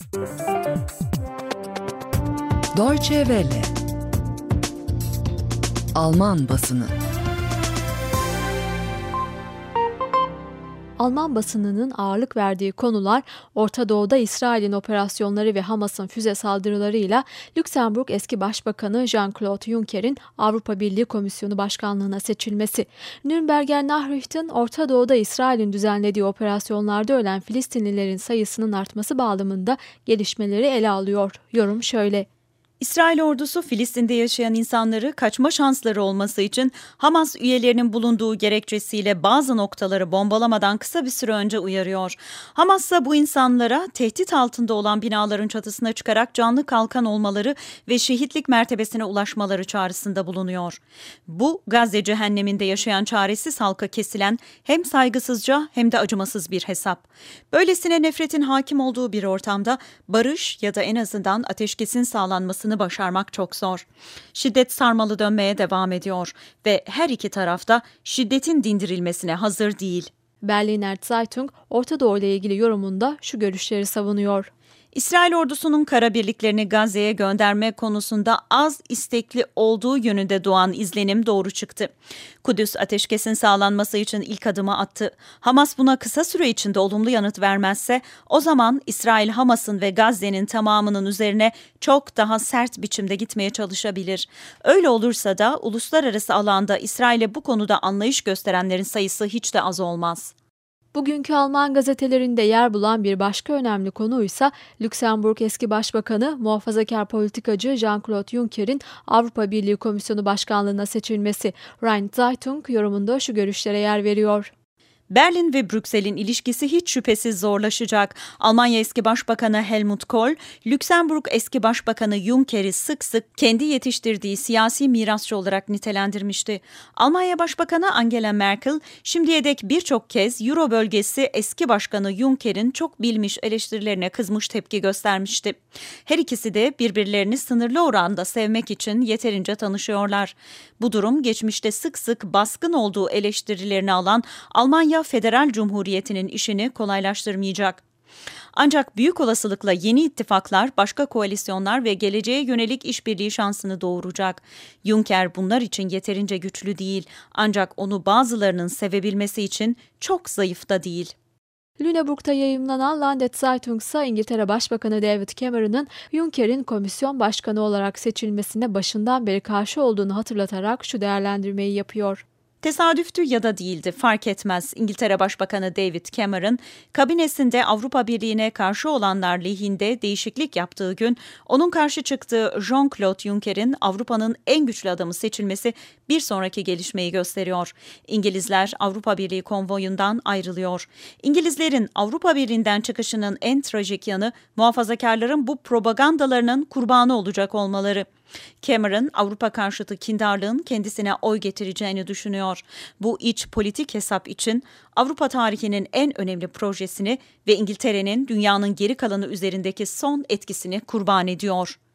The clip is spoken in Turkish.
Deutsche Welle. Alman basını. Alman basınının ağırlık verdiği konular Orta Doğu'da İsrail'in operasyonları ve Hamas'ın füze saldırılarıyla Lüksemburg eski Başbakanı Jean-Claude Juncker'in Avrupa Birliği Komisyonu Başkanlığı'na seçilmesi, Nürnberger Nachrichten Orta Doğu'da İsrail'in düzenlediği operasyonlarda ölen Filistinlilerin sayısının artması bağlamında gelişmeleri ele alıyor. Yorum şöyle. İsrail ordusu Filistin'de yaşayan insanları kaçma şansları olması için Hamas üyelerinin bulunduğu gerekçesiyle bazı noktaları bombalamadan kısa bir süre önce uyarıyor. Hamas ise bu insanlara tehdit altında olan binaların çatısına çıkarak canlı kalkan olmaları ve şehitlik mertebesine ulaşmaları çağrısında bulunuyor. Bu Gazze cehenneminde yaşayan çaresiz halka kesilen hem saygısızca hem de acımasız bir hesap. Böylesine nefretin hakim olduğu bir ortamda barış ya da en azından ateşkesin sağlanmasını başarmak çok zor. Şiddet sarmalı dönmeye devam ediyor ve her iki tarafta şiddetin dindirilmesine hazır değil. Berliner Zeitung, Orta Doğu ile ilgili yorumunda şu görüşleri savunuyor. İsrail ordusunun kara birliklerini Gazze'ye gönderme konusunda az istekli olduğu yönünde doğan izlenim doğru çıktı. Kudüs ateşkesin sağlanması için ilk adımı attı. Hamas buna kısa süre içinde olumlu yanıt vermezse o zaman İsrail Hamas'ın ve Gazze'nin tamamının üzerine çok daha sert biçimde gitmeye çalışabilir. Öyle olursa da uluslararası alanda İsrail'e bu konuda anlayış gösterenlerin sayısı hiç de az olmaz. Bugünkü Alman gazetelerinde yer bulan bir başka önemli konuysa Lüksemburg eski Başbakanı, muhafazakar politikacı Jean-Claude Juncker'in Avrupa Birliği Komisyonu Başkanlığı'na seçilmesi. Rhine Zeitung yorumunda şu görüşlere yer veriyor. Berlin ve Brüksel'in ilişkisi hiç şüphesiz zorlaşacak. Almanya eski Başbakanı Helmut Kohl, Lüksemburg eski Başbakanı Juncker'i sık sık kendi yetiştirdiği siyasi mirasçı olarak nitelendirmişti. Almanya Başbakanı Angela Merkel, şimdiye dek birçok kez Euro bölgesi eski Başkanı Juncker'in çok bilmiş eleştirilerine kızmış tepki göstermişti. Her ikisi de birbirlerini sınırlı oranda sevmek için yeterince tanışıyorlar. Bu durum geçmişte sık sık baskın olduğu eleştirilerini alan Almanya Federal Cumhuriyeti'nin işini kolaylaştırmayacak. Ancak büyük olasılıkla yeni ittifaklar, başka koalisyonlar ve geleceğe yönelik işbirliği şansını doğuracak. Juncker bunlar için yeterince güçlü değil, ancak onu bazılarının sevebilmesi için çok zayıf da değil. Lüneburg'da yayımlanan Landes-Zeitung ise İngiltere Başbakanı David Cameron'ın Juncker'in komisyon başkanı olarak seçilmesine başından beri karşı olduğunu hatırlatarak şu değerlendirmeyi yapıyor. Tesadüftü ya da değildi fark etmez. İngiltere Başbakanı David Cameron, kabinesinde Avrupa Birliği'ne karşı olanlar lehinde değişiklik yaptığı gün, onun karşı çıktığı Jean-Claude Juncker'in Avrupa'nın en güçlü adamı seçilmesi bir sonraki gelişmeyi gösteriyor. İngilizler Avrupa Birliği konvoyundan ayrılıyor. İngilizlerin Avrupa Birliği'nden çıkışının en trajik yanı, muhafazakarların bu propagandalarının kurbanı olacak olmaları. Cameron, Avrupa karşıtı kindarlığın kendisine oy getireceğini düşünüyor. Bu iç politik hesap için Avrupa tarihinin en önemli projesini ve İngiltere'nin dünyanın geri kalanı üzerindeki son etkisini kurban ediyor.